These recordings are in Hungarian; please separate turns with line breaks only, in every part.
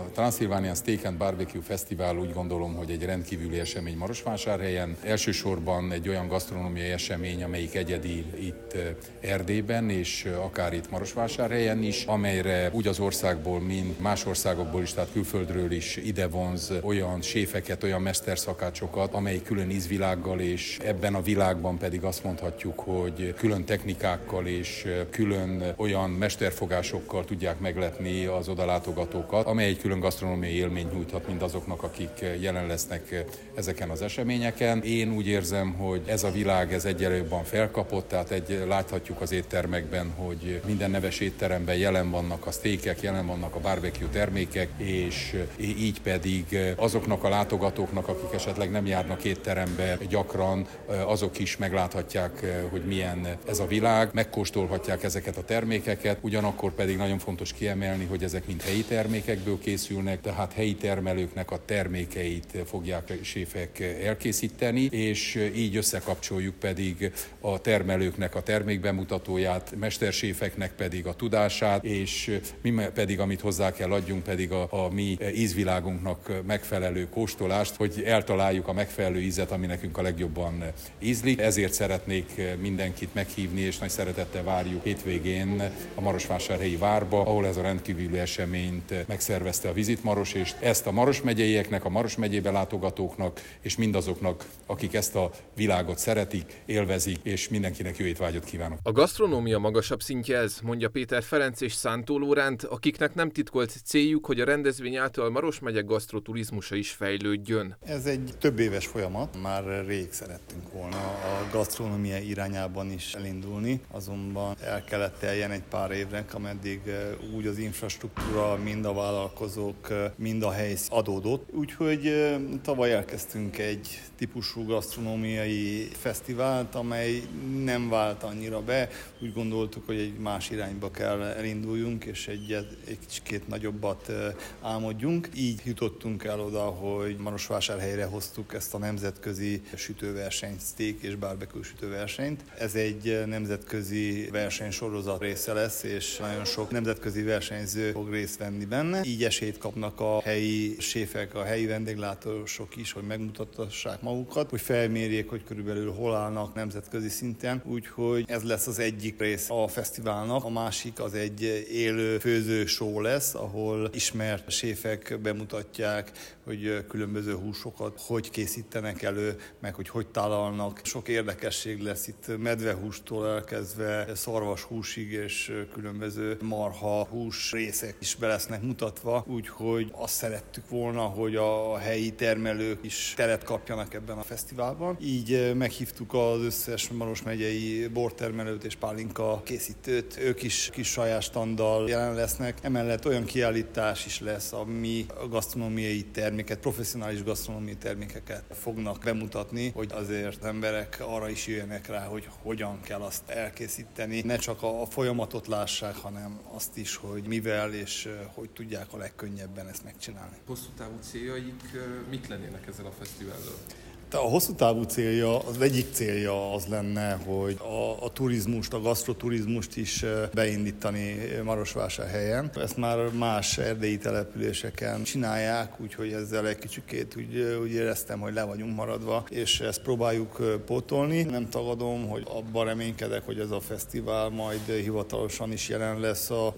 A Transylvanian Steak and Barbecue Fesztivál úgy gondolom, hogy egy rendkívüli esemény Marosvásárhelyen. Elsősorban egy olyan gasztronómiai esemény, amelyik egyedi itt Erdélyben, és akár itt Marosvásárhelyen is, amelyre úgy az országból, mint más országokból is, tehát külföldről is idevonz olyan séfeket, olyan mesterszakácsokat, amely külön ízvilággal, és ebben a világban pedig azt mondhatjuk, hogy külön technikákkal és külön olyan mesterfogásokkal tudják meglepni az odalátogatókat, amely egy külön gasztronómiai élményt nyújthat mindazoknak, akik jelen lesznek ezeken az eseményeken. Én úgy érzem, hogy ez a világ egyre jobban felkapott, tehát láthatjuk az éttermekben, hogy minden neves étteremben jelen vannak a steakek, jelen vannak a barbecue termékek, és így pedig azoknak a látogatóknak, akik esetleg nem járnak étterembe gyakran, azok is megláthatják, hogy milyen ez a világ, megkóstolhatják ezeket a termékeket, ugyanakkor pedig nagyon fontos kiemelni, hogy ezek mind helyi termékekből készülnek, tehát helyi termelőknek a termékeit fogják séfek elkészíteni, és így összekapcsoljuk pedig a termelőknek a termékbemutatóját, mesterséfeknek pedig a tudását, és mi pedig, amit hozzá kell adjunk, pedig a mi ízvilágunknak megfelelő kóstolást, hogy eltaláljuk a megfelelő ízet, ami nekünk a legjobban ízlik. Ezért szeretnék mindenkit meghívni, és nagy szeretettel várjuk hétvégén a Marosvásárhelyi várba, ahol ez a rendkívüli eseményt megszervezte a Visit Maros, és ezt a Maros megyeieknek, a Maros megyébe látogatóknak, és mindazoknak, akik ezt a világot szeretik, élvezik, és mindenkinek jó étvágyat kívánok.
A gasztronómia magasabb szintje ez, mondja Péter Ferenc és Szántó Lóránt, akiknek nem titkolt céljuk, hogy a rendezvény által Maros megye gasztroturizmusa is fejlődjön.
Ez egy több éves folyamat, már rég szerettünk volna a gasztronómia irányában is elindulni, azonban el kellett teljen egy pár évnek, ameddig úgy az infrastruktúra, mind a vállalkozók, mind a hely adódott. Úgyhogy tavaly elkezdtünk egy típusú gasztronómiai fesztivált, amely nem vált annyira be. Úgy gondoltuk, hogy egy más irányba kell elinduljunk, és egy kicsit nagyobbat álmodjunk. Így jutottunk el oda, hogy Marosvásárhelyre hoztuk ezt a nemzetközi sütőversenyt, steak és barbecue sütőversenyt. Ez egy nemzetközi versenysorozat része lesz, és nagyon sok nemzetközi versenyző fog részt venni benne. Így esélyt kapnak a helyi séfek, a helyi vendéglátósok is, hogy megmutassák magukat, hogy felmérjék, hogy körülbelül hol állnak nemzetközi szinten. Úgyhogy ez lesz az egyik rész a fesztiválnak. A másik az egy élő főző show lesz, ahol ismert séfek bemutatják, hogy különböző húsokat hogy készítenek elő, meg hogy tálalnak. Sok érdekesség lesz itt medvehústól elkezdve szarvashúsig, és különböző marha hús részek is be lesznek mutatva, úgyhogy azt szerettük volna, hogy a helyi termelők is teret kapjanak ebben a fesztiválban. Így meghívtuk az összes Maros megyei bortermelőt és pálinka készítőt, ők is kis saját standdal jelen lesznek. Emellett olyan kiállítás is lesz, ami a gasztronómiai terméket, professzionális gasztronómiai termékeket fognak bemutatni, hogy azért emberek arra is jöjjenek rá, hogy hogyan kell azt elkészíteni. Ne csak a folyamatot lássák, hanem azt is, hogy mivel és hogy tudják a legkönnyebben ezt megcsinálni.
Hosszú távú céljaik mik lennének ezzel a fesztivállal?
A hosszú távú célja, az egyik célja az lenne, hogy a turizmust, a gasztroturizmust is beindítani Marosvásárhelyen. Ezt már más erdélyi településeken csinálják, úgyhogy ezzel egy kicsikét úgy éreztem, hogy le vagyunk maradva, és ezt próbáljuk pótolni. Nem tagadom, hogy abban reménykedek, hogy ez a fesztivál majd hivatalosan is jelen lesz a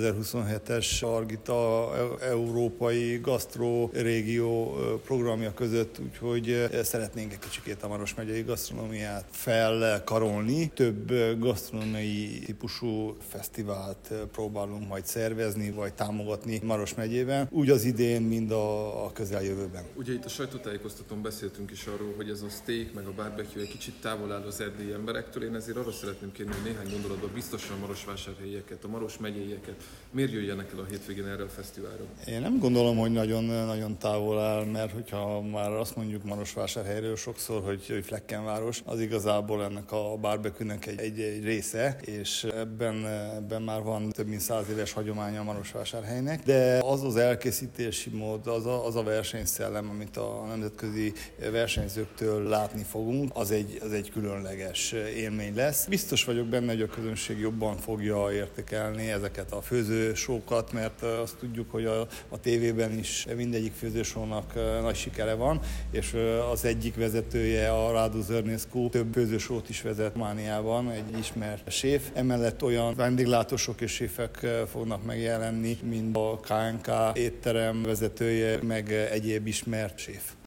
2027-es Argita Európai Gasztró Régió programja között, úgyhogy szeretnénk egy kicsikét a Maros megyei gasztronómiát felkarolni. Több gasztronómiai típusú fesztivált próbálunk majd szervezni, vagy támogatni Maros megyében, úgy az idén, mind a közeljövőben.
Ugye itt a sajtótájékoztatón beszéltünk is arról, hogy ez a steak meg a barbecue egy kicsit távol áll az erdélyi emberektől. Én ezért arra szeretném kérni, hogy néhány gondolatban biztosan a marosvásárhelyieket, a Maros megyeieket miért jöjjenek el a hétvégén erre a fesztiválra?
Én nem gondolom, hogy nagyon távol áll, mert hogyha már azt mondjuk Marosvásárhely helyről sokszor, hogy Fleckenváros, az igazából ennek a barbecue-nek egy része, és ebben már van több mint 100 éves hagyománya a Marosvásárhelynek, de az elkészítési mód, az a versenyszellem, amit a nemzetközi versenyzőktől látni fogunk, az egy különleges élmény lesz. Biztos vagyok benne, hogy a közönség jobban fogja értékelni ezeket a főzősókat, mert azt tudjuk, hogy a tévében is mindegyik főzősónak nagy sikere van, és az egyik vezetője, a Radu Zörnescu több főzősót is vezet Romániában, egy ismert séf. Emellett olyan vendéglátósok és séfek fognak megjelenni, mint a KNK étterem vezetője, meg egyéb ismert séf.